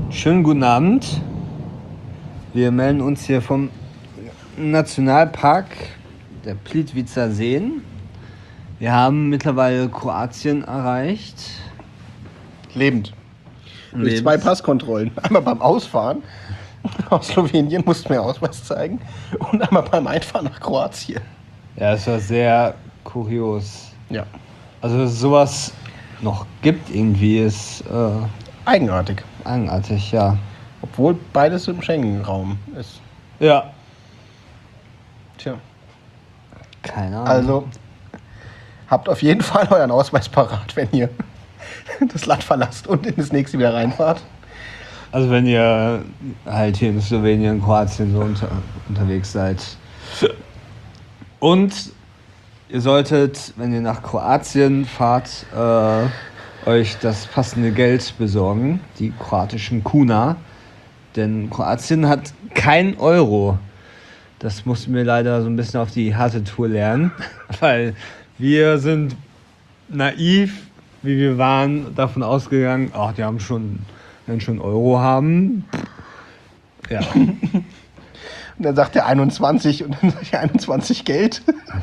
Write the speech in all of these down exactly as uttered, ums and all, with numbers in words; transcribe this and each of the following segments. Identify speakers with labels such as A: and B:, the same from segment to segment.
A: Schönen guten Abend. Wir melden uns hier vom Nationalpark der Plitvicer Seen. Wir haben mittlerweile Kroatien erreicht.
B: Lebend. Durch
A: Lebend.
B: zwei Passkontrollen. Einmal beim Ausfahren aus Slowenien, mussten wir Ausweis zeigen. Und einmal beim Einfahren nach Kroatien.
A: Ja, es war sehr kurios.
B: Ja.
A: Also, dass es sowas noch gibt irgendwie, ist äh,
B: Eigenartig.
A: eigenartig, ja.
B: Obwohl beides im Schengen-Raum ist.
A: Ja.
B: Tja.
A: Keine Ahnung.
B: Also, habt auf jeden Fall euren Ausweis parat, wenn ihr das Land verlasst und in das nächste wieder reinfahrt.
A: Also wenn ihr halt hier in Slowenien, Kroatien so unter, unterwegs seid. Und ihr solltet, wenn ihr nach Kroatien fahrt, äh, euch das passende Geld besorgen, die kroatischen Kuna. Denn Kroatien hat kein Euro. Das mussten wir leider so ein bisschen auf die harte Tour lernen, weil wir sind naiv, wie wir waren, davon ausgegangen, ach, die haben schon, wenn schon Euro haben. Ja.
B: Und dann sagt er einundzwanzig und dann sag ich einundzwanzig Geld.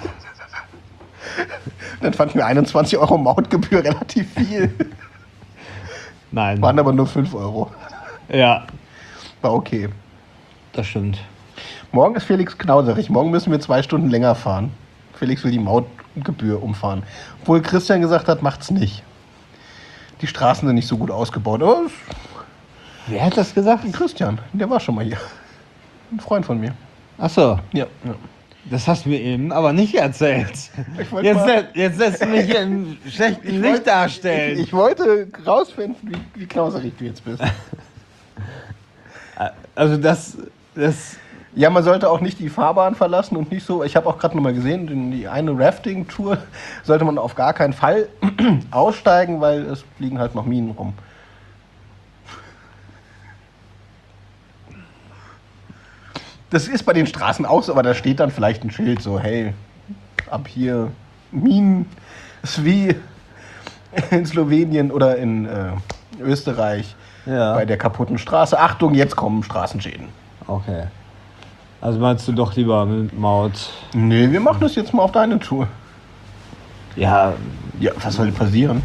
B: Dann fanden wir einundzwanzig Euro Mautgebühr relativ viel.
A: Nein.
B: Waren aber nur fünf Euro.
A: Ja,
B: War okay.
A: das stimmt.
B: Morgen ist Felix knauserig. Morgen müssen wir zwei Stunden länger fahren. Felix will die Mautgebühr umfahren. Obwohl Christian gesagt hat, macht's nicht. Die Straßen sind nicht so gut ausgebaut. Aber es-
A: Wer hat das gesagt?
B: Christian, der war schon mal hier. Ein Freund von mir.
A: Achso,
B: Ja. ja.
A: das hast du mir eben aber nicht erzählt.
B: Ich wollte
A: Jetzt,
B: mal-
A: lä- jetzt lässt du mich hier im schlechten Licht
B: wollte-
A: darstellen.
B: Ich, ich wollte rausfinden, wie, wie knauserig du jetzt bist.
A: Also das, das,
B: Ja, man sollte auch nicht die Fahrbahn verlassen und nicht so. Ich habe auch gerade noch mal gesehen, in die eine Rafting-Tour sollte man auf gar keinen Fall aussteigen, weil es liegen halt noch Minen rum. Das ist bei den Straßen auch so, aber da steht dann vielleicht ein Schild so, hey, ab hier Minen ist wie in Slowenien oder in äh, Österreich
A: ja,
B: bei der kaputten Straße. Achtung, jetzt kommen Straßenschäden.
A: okay. Also meinst du doch lieber mit Maut?
B: Nee, wir machen das jetzt mal auf deine Tour.
A: Ja,
B: Ja, was soll passieren?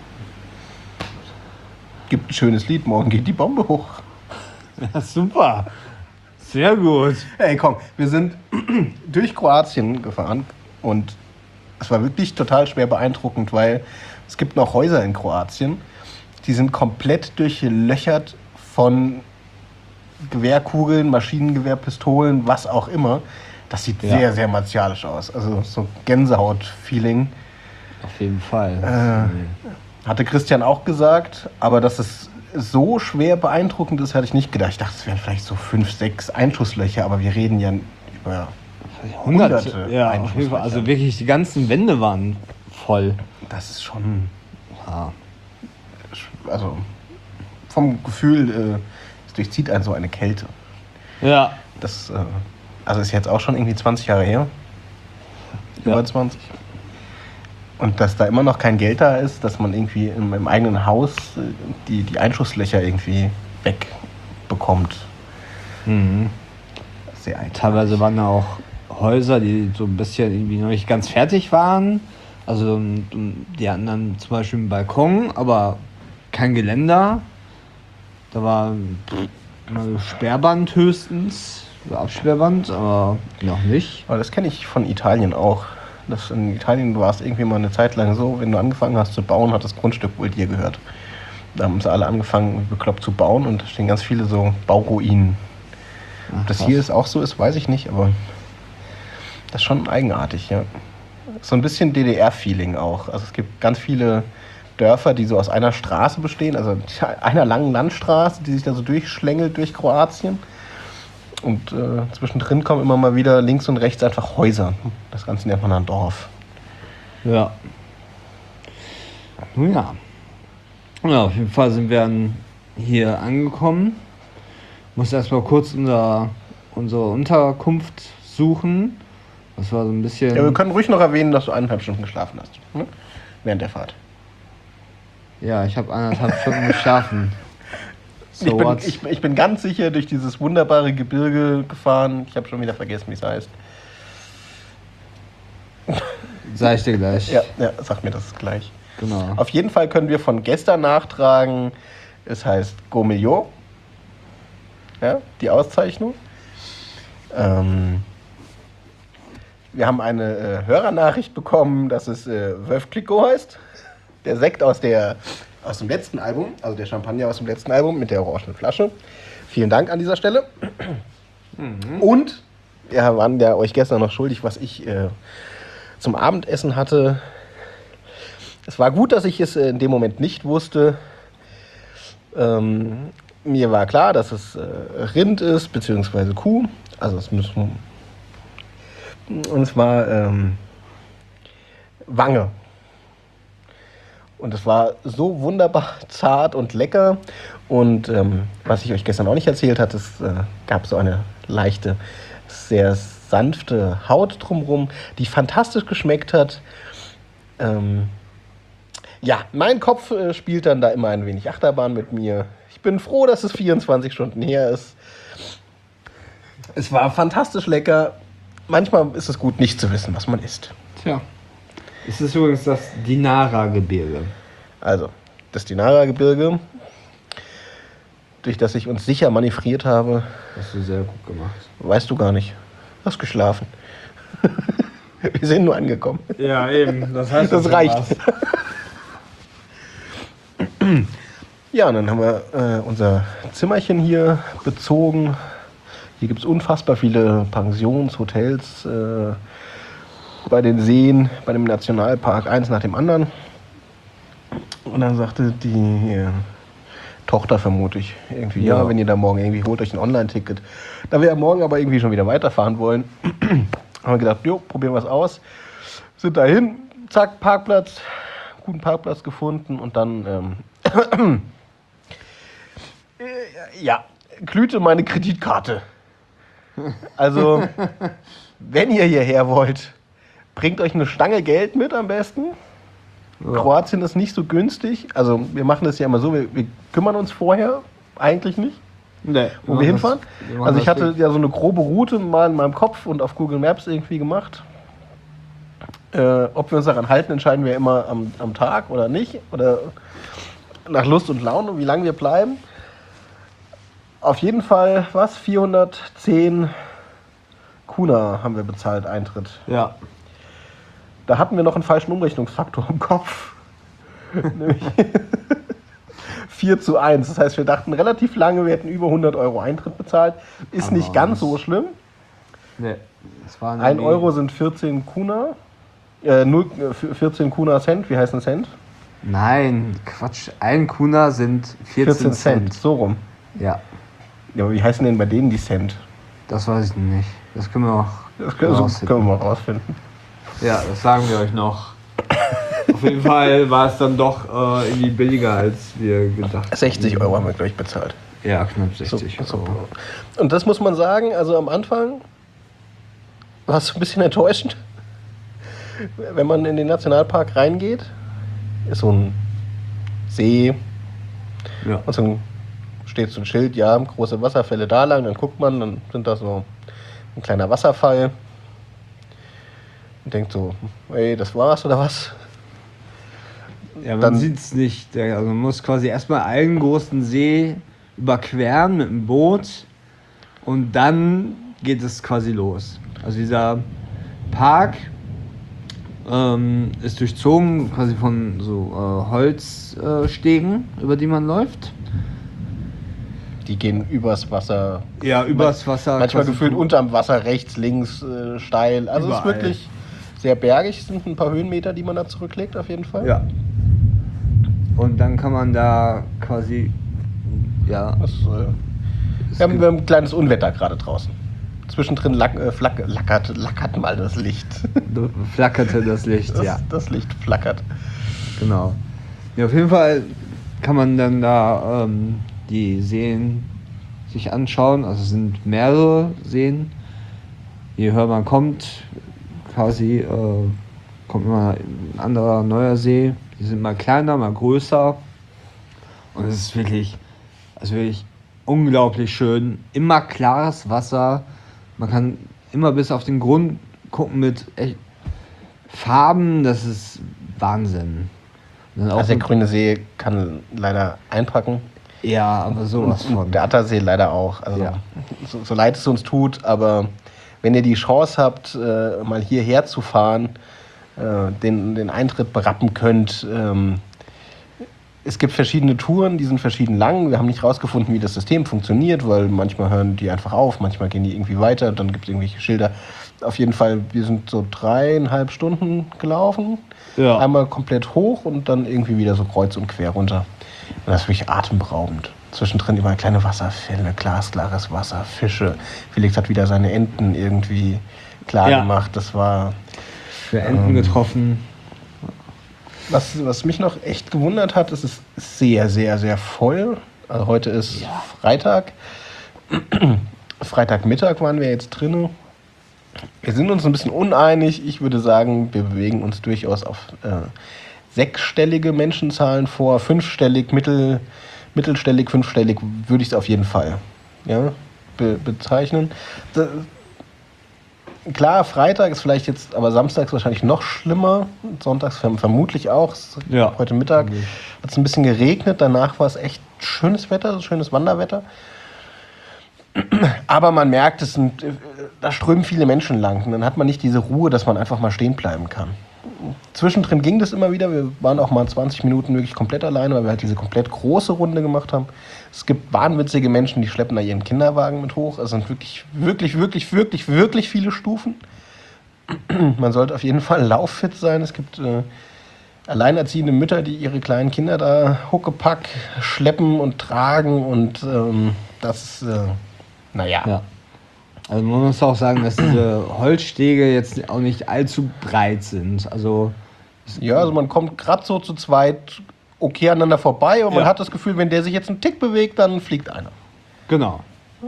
B: Gibt ein schönes Lied, morgen geht die Bombe hoch.
A: ja super. Sehr gut.
B: Hey, komm, wir sind durch Kroatien gefahren und es war wirklich total schwer beeindruckend, weil es gibt noch Häuser in Kroatien, die sind komplett durchlöchert von Gewehrkugeln, Maschinengewehr, Pistolen, was auch immer. Das sieht
A: Ja.
B: sehr, sehr martialisch aus. Also so Gänsehaut-Feeling.
A: Auf jeden Fall.
B: Äh, Hatte Christian auch gesagt, aber dass es so schwer beeindruckend ist, hatte ich nicht gedacht. Ich dachte, es wären vielleicht so fünf, sechs Einschusslöcher, aber wir reden ja über
A: Hunderte.
B: Hunderte
A: Ja, auf jeden Fall. Also wirklich, die ganzen Wände waren voll.
B: Das ist schon,
A: Ja.
B: also vom Gefühl, äh, es durchzieht einen so eine Kälte.
A: Ja.
B: Das, äh, also ist jetzt auch schon irgendwie zwanzig Jahre her.
A: Ja.
B: Über zwanzig. Und dass da immer noch kein Geld da ist, dass man irgendwie im, im eigenen Haus äh, die, die Einschusslöcher irgendwie wegbekommt.
A: Mhm.
B: Sehr einfach.
A: Teilweise waren da auch Häuser, die so ein bisschen irgendwie noch nicht ganz fertig waren. Also ähm, die hatten dann zum Beispiel einen Balkon, aber kein Geländer. Da war pff, eine Sperrband höchstens, oder Absperrband, aber noch nicht.
B: Aber das kenne ich von Italien auch. Das in Italien war es irgendwie mal eine Zeit lang so, wenn du angefangen hast zu bauen, hat das Grundstück wohl dir gehört. Da haben sie alle angefangen, wie bekloppt zu bauen und da stehen ganz viele so Bauruinen.
A: Ach,
B: Ob das
A: krass.
B: hier ist auch so ist, weiß ich nicht, aber das ist schon eigenartig, ja. So ein bisschen D D R-Feeling auch. Also es gibt ganz viele Dörfer, die so aus einer Straße bestehen, also einer langen Landstraße, die sich da so durchschlängelt durch Kroatien. Und äh, zwischendrin kommen immer mal wieder links und rechts einfach Häuser. Das Ganze nennt man dann Dorf.
A: Ja. Nun ja. Ja, auf jeden Fall sind wir dann hier angekommen. Muss erstmal kurz unser, unsere Unterkunft suchen. Das war so ein bisschen.
B: Ja, wir können ruhig noch erwähnen, dass du eineinhalb Stunden geschlafen hast. Ne? Während der Fahrt.
A: Ja, ich habe anderthalb Stunden geschlafen. So
B: ich, bin,
A: what?
B: ich, ich bin ganz sicher durch dieses wunderbare Gebirge gefahren. Ich habe schon wieder vergessen, wie es heißt.
A: Sag ich dir gleich.
B: Ja, ja, sag mir das gleich.
A: Genau.
B: Auf jeden Fall können wir von gestern nachtragen, es heißt Gomillot. Ja, die Auszeichnung. Ähm, wir haben eine äh, Hörernachricht bekommen, dass es äh, Veuve Clicquot heißt. Der Sekt aus, der, aus dem letzten Album, also der Champagner aus dem letzten Album mit der orangenen Flasche. Vielen Dank an dieser Stelle. Mhm. Und wir waren ja euch gestern noch schuldig, was ich äh, zum Abendessen hatte. Es war gut, dass ich es in dem Moment nicht wusste. Ähm, mir war klar, dass es äh, Rind ist, beziehungsweise Kuh. Also es müssen. Und es war ähm, Wange. Und es war so wunderbar zart und lecker. Und ähm, was ich euch gestern auch nicht erzählt hatte, es äh, gab so eine leichte, sehr sanfte Haut drumherum, die fantastisch geschmeckt hat. Ähm, ja, mein Kopf äh, spielt dann da immer ein wenig Achterbahn mit mir. Ich bin froh, dass es vierundzwanzig Stunden her ist. Es war fantastisch lecker. Manchmal ist es gut, nicht zu wissen, was man isst.
A: Tja. Es ist übrigens das Dinara-Gebirge.
B: Also, das Dinara-Gebirge, durch das ich uns sicher manövriert habe.
A: Hast du sehr gut gemacht.
B: Weißt du gar nicht. Du hast geschlafen. Wir sind nur angekommen.
A: Ja, eben. Das heißt,
B: das reicht. Ja, und dann haben wir äh, unser Zimmerchen hier bezogen. Hier gibt es unfassbar viele Pensions, Hotels äh, bei den Seen, bei dem Nationalpark, eins nach dem anderen. Und dann sagte die äh, Tochter, vermute ich, irgendwie, ja. ja, wenn ihr da morgen irgendwie holt euch ein Online-Ticket. Da wir ja morgen aber irgendwie schon wieder weiterfahren wollen, haben wir gedacht, jo, probieren wir es aus. Sind dahin, zack, Parkplatz, guten Parkplatz gefunden und dann, ähm, äh, ja, glühte meine Kreditkarte. Also, wenn ihr hierher wollt, bringt euch eine Stange Geld mit am besten. Ja. Kroatien ist nicht so günstig. Also, wir machen das ja immer so, wir, wir kümmern uns vorher eigentlich nicht,
A: nee,
B: wo wir, wir hinfahren. Das, wir also, ich hatte ja so eine grobe Route mal in meinem Kopf und auf Google Maps irgendwie gemacht. Äh, ob wir uns daran halten, entscheiden wir immer am, am Tag oder nicht. Oder nach Lust und Laune, wie lange wir bleiben. Auf jeden Fall, was? vierhundertzehn Kuna haben wir bezahlt, Eintritt.
A: Ja.
B: Da hatten wir noch einen falschen Umrechnungsfaktor im Kopf. Nämlich vier zu eins. Das heißt, wir dachten relativ lange, wir hätten über hundert Euro Eintritt bezahlt. Ist aber nicht ganz so schlimm.
A: Nee. Das waren
B: ein Euro sind vierzehn Kuna. Äh, null, vierzehn Kuna Cent. Wie heißt ein Cent?
A: Nein, Quatsch. Ein Kuna sind vierzehn, vierzehn Cent. Cent.
B: So rum.
A: Ja.
B: Ja, aber wie heißen denn bei denen die Cent?
A: Das weiß ich nicht. Das können wir auch
B: das können, so können wir mal rausfinden.
A: Ja, das sagen wir euch noch. Auf jeden Fall war es dann doch äh, irgendwie billiger, als wir gedacht haben.
B: sechzig Euro haben wir, glaube ich, bezahlt.
A: Ja, knapp sechzig
B: so,
A: Euro.
B: So. Und das muss man sagen, also am Anfang war es ein bisschen enttäuschend. Wenn man in den Nationalpark reingeht, ist so ein See.
A: Ja.
B: Und so ein steht so ein Schild, ja, große Wasserfälle da lang, dann guckt man, dann sind da so ein kleiner Wasserfall und denkt so, ey, das war's oder was?
A: Ja, man sieht es nicht. Also man muss quasi erstmal einen großen See überqueren mit dem Boot und dann geht es quasi los. Also dieser Park ähm, ist durchzogen quasi von so äh, Holzstegen, äh, über die man läuft.
B: Die gehen übers Wasser.
A: Ja, übers Wasser.
B: Manchmal gefühlt unterm Wasser, rechts, links, äh, steil. Also es ist wirklich sehr bergig. Es sind ein paar Höhenmeter, die man da zurücklegt, auf jeden Fall.
A: Ja. Und dann kann man da quasi, ja.
B: Das, äh, wir, haben, wir haben ein kleines Unwetter gerade draußen. Zwischendrin lack, äh, flack, lackert, lackert mal das Licht.
A: Flackerte das Licht,
B: das,
A: ja.
B: Das Licht flackert.
A: Genau. Ja, auf jeden Fall kann man dann da ähm, die Seen sich anschauen. Also es sind mehrere Seen. Je höher man kommt, quasi äh, kommt immer ein anderer neuer See. Die sind mal kleiner, mal größer. Und es ist wirklich, also wirklich unglaublich schön. Immer klares Wasser. Man kann immer bis auf den Grund gucken mit echt Farben. Das ist Wahnsinn. Und dann auch
B: Also der
A: mit-
B: Grüne See kann leider einpacken.
A: Ja, aber sowas von.
B: Der Attersee leider auch. Also
A: Ja.
B: so, so leid es uns tut, aber wenn ihr die Chance habt, äh, mal hierher zu fahren, äh, den, den Eintritt berappen könnt. Ähm, es gibt verschiedene Touren, die sind verschieden lang. Wir haben nicht rausgefunden, wie das System funktioniert, weil manchmal hören die einfach auf, manchmal gehen die irgendwie weiter, dann gibt es irgendwelche Schilder. Auf jeden Fall, wir sind so dreieinhalb Stunden gelaufen.
A: Ja.
B: Einmal komplett hoch und dann irgendwie wieder so kreuz und quer runter. Und das ist wirklich atemberaubend. Zwischendrin immer kleine Wasserfälle, glasklares Wasser, Fische. Felix hat wieder seine Enten irgendwie klar
A: Ja.
B: gemacht. Das war...
A: Für Enten
B: Ähm.
A: getroffen.
B: Was, was mich noch echt gewundert hat, ist, es ist sehr, sehr, sehr voll. Also heute ist
A: Ja.
B: Freitag. Freitagmittag waren wir jetzt drin. Wir sind uns ein bisschen uneinig. Ich würde sagen, wir bewegen uns durchaus auf äh, sechsstellige Menschenzahlen vor. Fünfstellig, mittel, mittelstellig, fünfstellig würde ich es auf jeden Fall ja, be bezeichnen. Da, klar, Freitag ist vielleicht jetzt, aber samstags wahrscheinlich noch schlimmer. Sonntags verm vermutlich auch.
A: Ja.
B: Heute Mittag hat es ein bisschen geregnet. Danach war es echt schönes Wetter, schönes Wanderwetter. Aber man merkt, es sind, äh, da strömen viele Menschen lang. Und dann hat man nicht diese Ruhe, dass man einfach mal stehen bleiben kann. Zwischendrin ging das immer wieder. Wir waren auch mal zwanzig Minuten wirklich komplett alleine, weil wir halt diese komplett große Runde gemacht haben. Es gibt wahnwitzige Menschen, die schleppen da ihren Kinderwagen mit hoch. Es sind wirklich, wirklich, wirklich, wirklich, wirklich viele Stufen. Man sollte auf jeden Fall lauffit sein. Es gibt äh, alleinerziehende Mütter, die ihre kleinen Kinder da huckepack schleppen und tragen. Und ähm, das, äh, naja.
A: Ja. Also man muss auch sagen, dass diese Holzstege jetzt auch nicht allzu breit sind. Also
B: Ja, also man kommt gerade so zu zweit okay aneinander vorbei und man
A: Ja.
B: hat das Gefühl, wenn der sich jetzt einen Tick bewegt, dann fliegt einer.
A: genau.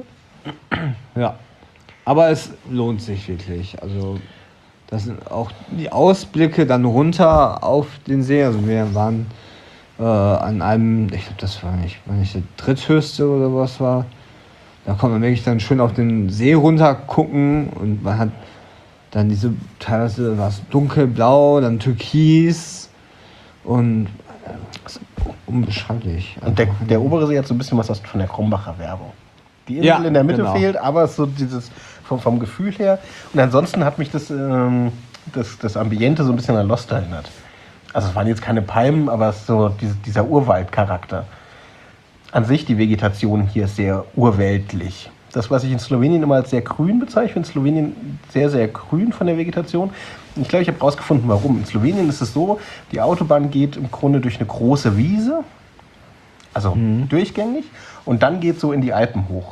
A: Ja. Aber es lohnt sich wirklich. Also das sind auch die Ausblicke dann runter auf den See. Also wir waren äh, an einem, ich glaube, das war nicht, war nicht der dritthöchste oder was war. Da konnte man wirklich dann schön auf den See runter gucken und man hat dann diese, teilweise war es dunkelblau, dann türkis und äh, das ist unbeschreiblich.
B: Und der, der obere See hat so ein bisschen was von der Krombacher Werbung. Die Insel
A: Ja,
B: in der Mitte
A: genau.
B: fehlt, aber so dieses vom, vom Gefühl her. Und ansonsten hat mich das, ähm, das, das Ambiente so ein bisschen an Lost erinnert. Also es waren jetzt keine Palmen, aber es ist so diese, dieser Urwaldcharakter. An sich, die Vegetation hier ist sehr urweltlich. Das, was ich in Slowenien immer als sehr grün bezeichne, ich finde Slowenien sehr, sehr grün von der Vegetation. Und ich glaube, ich habe herausgefunden, warum. In Slowenien ist es so, die Autobahn geht im Grunde durch eine große Wiese, also durchgängig, und dann geht so in die Alpen hoch.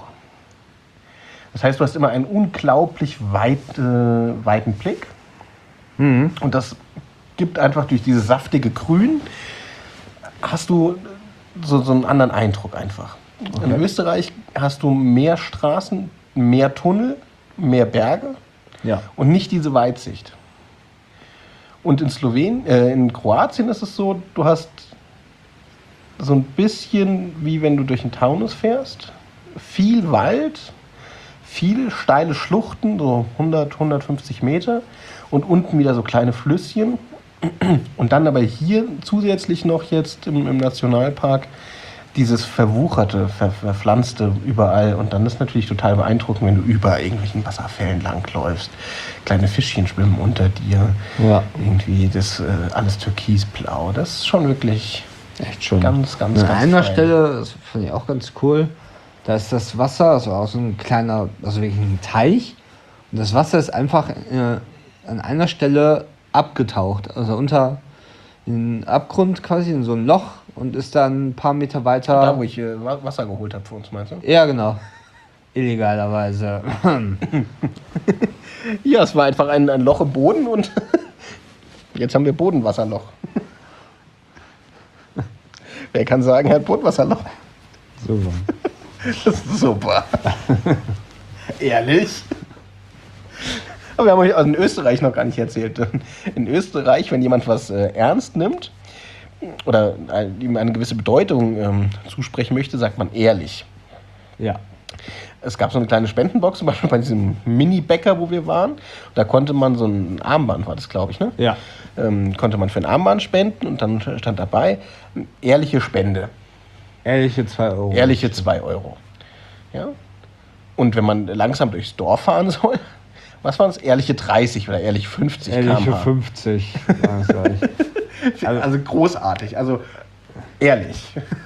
B: Das heißt, du hast immer einen unglaublich weit, äh, weiten Blick.
A: Mhm.
B: Und das gibt einfach durch dieses saftige Grün, hast du so, so einen anderen Eindruck einfach. In
A: Okay.
B: Österreich hast du mehr Straßen, mehr Tunnel, mehr Berge
A: Ja.
B: und nicht diese Weitsicht. Und in Slowenien, äh, in Kroatien ist es so, du hast so ein bisschen wie wenn du durch den Taunus fährst, viel Wald, viele steile Schluchten, so hundert, hundertfünfzig Meter und unten wieder so kleine Flüsschen. Und dann aber hier zusätzlich noch jetzt im, im Nationalpark dieses verwucherte, ver, verpflanzte überall. Und dann ist natürlich total beeindruckend, wenn du über irgendwelchen Wasserfällen langläufst. Kleine Fischchen schwimmen unter dir.
A: Ja.
B: Irgendwie das äh, alles türkisblau. Das ist schon wirklich
A: Echt schon.
B: ganz, ganz,
A: An
B: ganz
A: einer
B: fein.
A: Stelle, das fand ich auch ganz cool, da ist das Wasser, das war auch so ein kleiner, also wirklich ein Teich. Und das Wasser ist einfach äh, an einer Stelle abgetaucht, also unter den Abgrund quasi, in so ein Loch und ist dann ein paar Meter weiter.
B: Da, wo ich äh, Wa- Wasser geholt habe für uns, meinst du?
A: Ja, genau. Illegalerweise.
B: Ja, es war einfach ein, ein Loch im Boden und jetzt haben wir Bodenwasserloch. Wer kann sagen, er hat Bodenwasserloch?
A: Super.
B: Das ist super. Ehrlich? Aber wir haben euch also in Österreich noch gar nicht erzählt. In Österreich, wenn jemand was äh, ernst nimmt oder äh, ihm eine gewisse Bedeutung ähm, zusprechen möchte, sagt man ehrlich.
A: Ja.
B: Es gab so eine kleine Spendenbox, zum Beispiel bei diesem Mini-Bäcker, wo wir waren. Da konnte man so ein Armband, war das, glaube ich, ne?
A: Ja.
B: Ähm, konnte man für ein Armband spenden und dann stand dabei, ehrliche Spende.
A: Ehrliche zwei Euro.
B: Ehrliche zwei Euro. Ja? Und wenn man langsam durchs Dorf fahren soll, was waren es? Ehrliche dreißig oder ehrliche fünfzig
A: Ehrliche
B: Kilometer pro Stunde.
A: fünfzig. Ja, das war ich.
B: Also, also großartig, also ehrlich.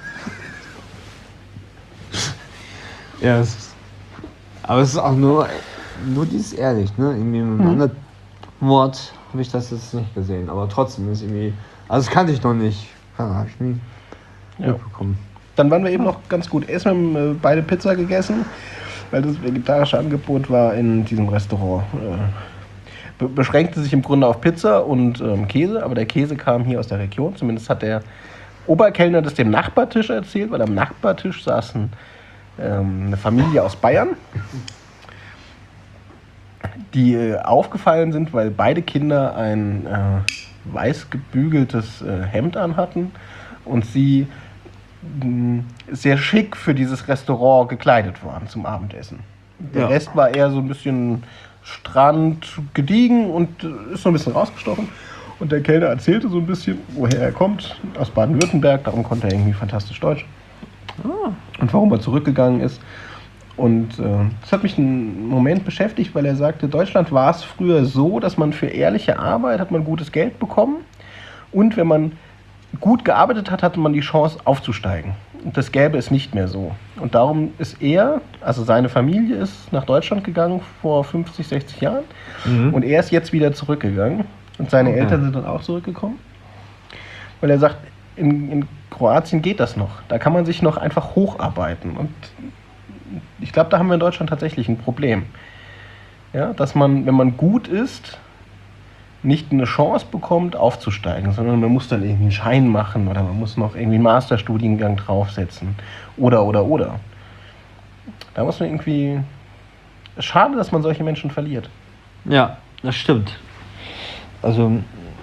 A: Ja, es ist, aber es ist auch nur, nur dieses ehrlich, ne? Irgendwie mit einem anderen Wort habe ich das jetzt nicht gesehen, aber trotzdem ist irgendwie, also das kannte ich noch nicht, ja, habe ich nie
B: Ja.
A: mitbekommen.
B: Dann waren wir eben noch ganz gut essen, wir haben äh, beide Pizza gegessen, weil das vegetarische Angebot war in diesem Restaurant. Äh, be- beschränkte sich im Grunde auf Pizza und ähm, Käse, aber der Käse kam hier aus der Region. Zumindest hat der Oberkellner das dem Nachbartisch erzählt, weil am Nachbartisch saßen ähm, eine Familie aus Bayern, die äh, aufgefallen sind, weil beide Kinder ein äh, weiß gebügeltes äh, Hemd anhatten und sie mh, sehr schick für dieses Restaurant gekleidet waren zum Abendessen. Der
A: Ja.
B: Rest war eher so ein bisschen Strand, gediegen und äh, ist so ein bisschen rausgestochen. Und der Kellner erzählte so ein bisschen, woher er kommt, aus Baden-Württemberg, darum konnte er irgendwie fantastisch Deutsch. Und warum er zurückgegangen ist. Und äh, das hat mich einen Moment beschäftigt, weil er sagte, Deutschland war es früher so, dass man für ehrliche Arbeit hat man gutes Geld bekommen und wenn man gut gearbeitet hat, hatte man die Chance aufzusteigen. Und das gäbe es nicht mehr so. Und darum ist er, also seine Familie ist nach Deutschland gegangen vor fünfzig, sechzig Jahren
A: Mhm.
B: und er ist jetzt wieder zurückgegangen. Und seine
A: Okay.
B: Eltern sind dann auch zurückgekommen. Weil er sagt, in, in Kroatien geht das noch. Da kann man sich noch einfach hocharbeiten. Und ich glaube, da haben wir in Deutschland tatsächlich ein Problem. Ja, dass man, wenn man gut ist, nicht eine Chance bekommt, aufzusteigen, sondern man muss dann irgendwie einen Schein machen oder man muss noch irgendwie einen Masterstudiengang draufsetzen. Oder, oder, oder. Da muss man irgendwie... Schade, dass man solche Menschen verliert.
A: Ja, das stimmt. Also,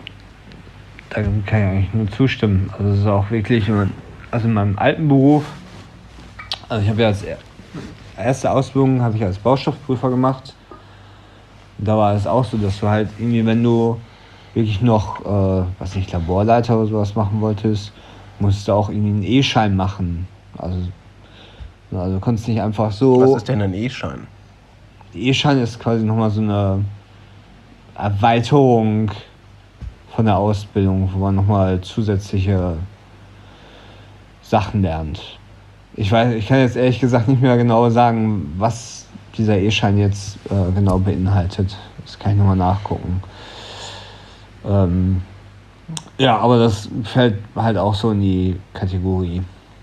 A: da kann ich eigentlich nur zustimmen. Also, es ist auch wirklich, wenn man- also in meinem alten Beruf, also ich habe ja als er- erste Ausbildung habe ich als Baustoffprüfer gemacht. Und da war es auch so, dass du halt irgendwie, wenn du wirklich noch, äh, was nicht, Laborleiter oder sowas machen wolltest, musst du auch irgendwie einen E-Schein machen. Also, also du konntest nicht einfach so.
B: Was ist denn ein E-Schein?
A: E-Schein ist quasi nochmal so eine Erweiterung von der Ausbildung, wo man nochmal zusätzliche Sachen lernt. Ich weiß, ich kann jetzt ehrlich gesagt nicht mehr genau sagen, was dieser E-Schein jetzt äh, genau beinhaltet. Das kann ich nochmal nachgucken. Ähm, ja, aber das fällt halt auch so in die Kategorie.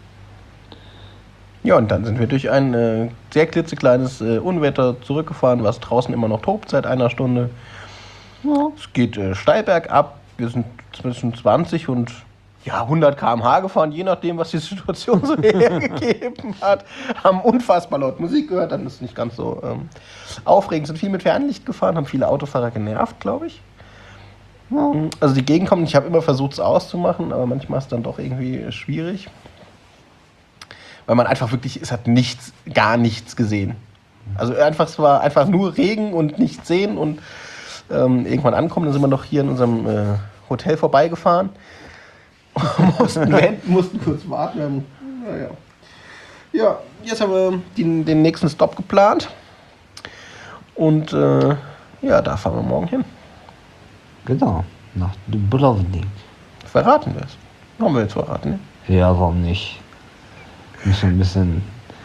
B: Ja, und dann sind wir durch ein äh, sehr klitzekleines äh, Unwetter zurückgefahren, was draußen immer noch tobt seit einer Stunde. Es geht äh, steil bergab. Wir sind zwischen zwanzig und ja, hundert Kilometer pro Stunde gefahren, je nachdem, was die Situation so hergegeben hat. Haben unfassbar laut Musik gehört, dann ist es nicht ganz so ähm, aufregend. Sind viel mit Fernlicht gefahren, haben viele Autofahrer genervt, glaube ich. Also die Gegend kommt, ich habe immer versucht, es auszumachen, aber manchmal ist es dann doch irgendwie schwierig. Weil man einfach wirklich, es hat nichts, gar nichts gesehen. Also einfach, es war einfach nur Regen und nichts sehen und ähm, irgendwann ankommen, dann sind wir noch hier in unserem äh, Hotel vorbeigefahren. mussten, wenden, mussten kurz warten. Wir haben, naja. Ja, jetzt haben wir den, den nächsten Stop geplant. Und äh, ja, da fahren wir morgen hin.
A: Genau, nach Dubrovnik.
B: Verraten wir es. Haben wir jetzt verraten, ne?
A: Ja, warum nicht? Muss schon ein bisschen,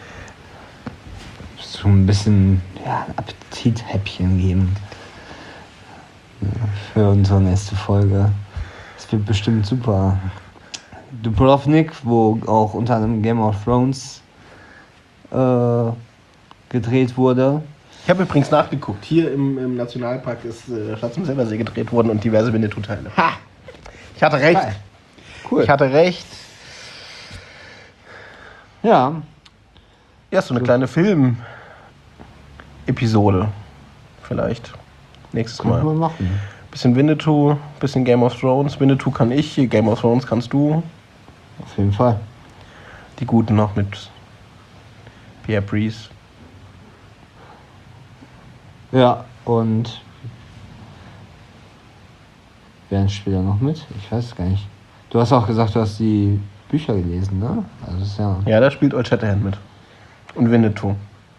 A: so ein bisschen ja, ein Appetithäppchen geben. Ja, für unsere nächste Folge. Das wird bestimmt super. Dubrovnik, wo auch unter anderem Game of Thrones äh, gedreht wurde.
B: Ich habe übrigens nachgeguckt. Hier im, im Nationalpark ist äh, Schatz im Silbersee gedreht worden und diverse Winnetou-Teile. Ha! Ich hatte recht.
A: Geil. Cool.
B: Ich hatte recht.
A: Ja,
B: Ja, so eine kleine Film-Episode. Vielleicht. Nächstes
A: können wir
B: Mal.
A: machen.
B: Bisschen Winnetou, bisschen Game of Thrones. Winnetou kann ich, Game of Thrones kannst du.
A: Auf jeden Fall.
B: Die Guten noch mit Pierre Brice.
A: Ja, und wer spielt da noch mit? Ich weiß es gar nicht. Du hast auch gesagt, du hast die Bücher gelesen, ne? Also das ist ja.
B: Ja, da spielt Old Shatterhand mit. Und Winnetou.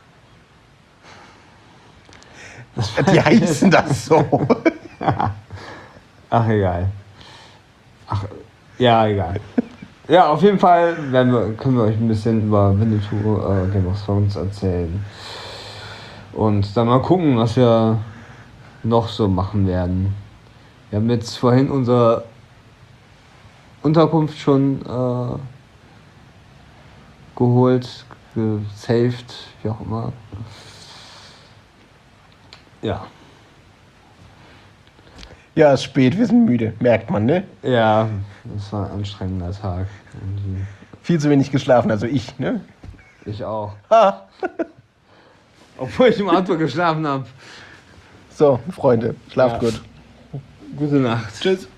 B: Die heißen das so.
A: Ach, egal. Ach, ja, egal. Ja, auf jeden Fall werden wir, können wir euch ein bisschen über Winnetou, äh, Game of Thrones erzählen. Und dann mal gucken, was wir noch so machen werden. Wir haben jetzt vorhin unsere Unterkunft schon äh, geholt, gesaved, wie auch immer. Ja.
B: Ja, es ist spät, wir sind müde. Merkt man, ne?
A: Ja, das war ein anstrengender Tag. Und
B: Viel zu wenig geschlafen, also ich, ne?
A: ich auch.
B: Ha.
A: Obwohl ich im Auto geschlafen habe.
B: So, Freunde, schlaft
A: Ja.
B: gut.
A: Gute Nacht.
B: Tschüss.